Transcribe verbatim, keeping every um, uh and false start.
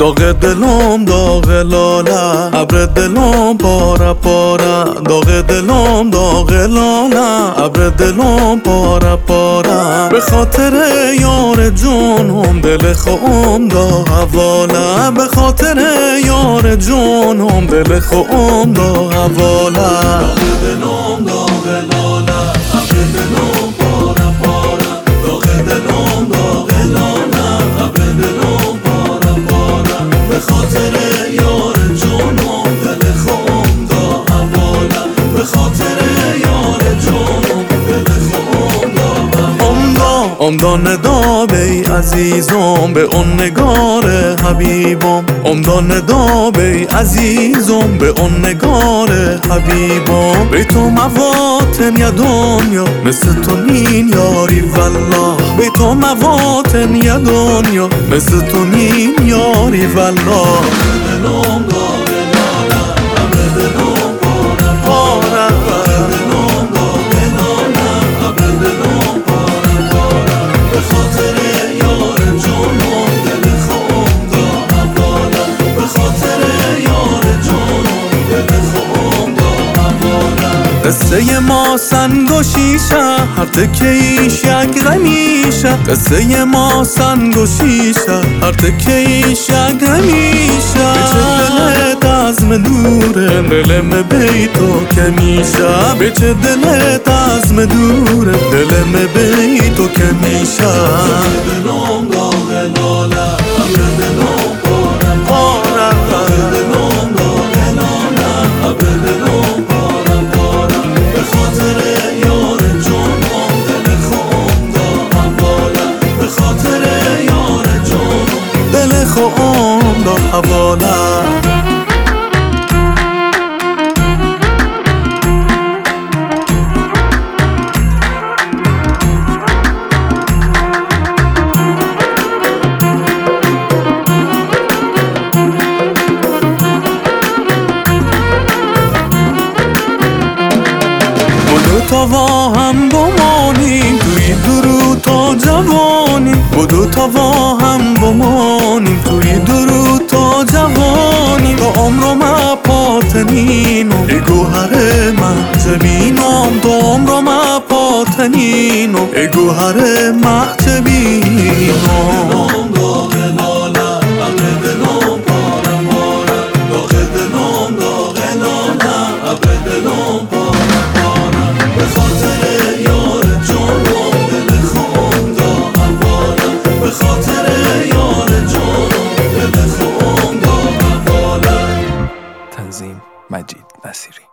داغ دلم داغ لاله، ابر دلم پاره پاره. داغ دلم داغ لاله، ابر دلم پاره پاره. به خاطر یار جونم دل خوام دا حواله. به خاطر یار جونم دل خوام دا حواله. داغ دلم داغ لاله، ابر دلم پاره پاره. داغ دلم داغ لاله، ابر دلم پاره پاره. به خاطر یار جونم دل خوام دا حواله. به خاطر یار جونم دل خوام دا حواله. امدان دا بی عزیزم به اون نگار حبیبم. امدان دا بی عزیزم به اون نگار حبیبم. بی تو مواتن یا دنیا مثل تو نین یاری والله. بی تو مواتن یا دنیا مثل تو نین یاری والله. دلم داغ لاله، ابر دلم پاره پاره. دلم داغ لاله، ابر دلم پاره پاره. به خاطر یار جونم دل خوام دا حواله. به خاطر یار جونم دل خوام دا حواله. قصه ما سنگ و شیشه، هر تکه ایش یک غمیشه. قصه ما سنگ و شیشه، هر تکه ایش یک غمیشه. به چه دلت عزم دوره، دلم بی تو که میشه. به چه دلت عزم دوره، دلم بی تو که میشه. دلم داغ لاله، ابر دلم پاره پاره. دلم داغ لاله، ابر دلم پاره پاره. به خاطر یار جونم دل خوام دا حواله. به خاطر یار جونم دل خوام دا حواله. تا با هم بمانیم توی درو تا جوانیم. بدو تا با هم بمانیم توی درو تا جوانیم. تا عمرو ما پاتنینم ای گوهر محجبینم. تا عمرو ما پاتنینم ای گوهر محجبینم. داغ لاله، ابر دلم پاره پاره. داغ دلم داغ لاله، ابر دلم پاره پاره. به خاطر یار جونم دل خوام دا حواله. به خاطر یار جونم دل خوام دا حواله. تنظیم مجید نصیری.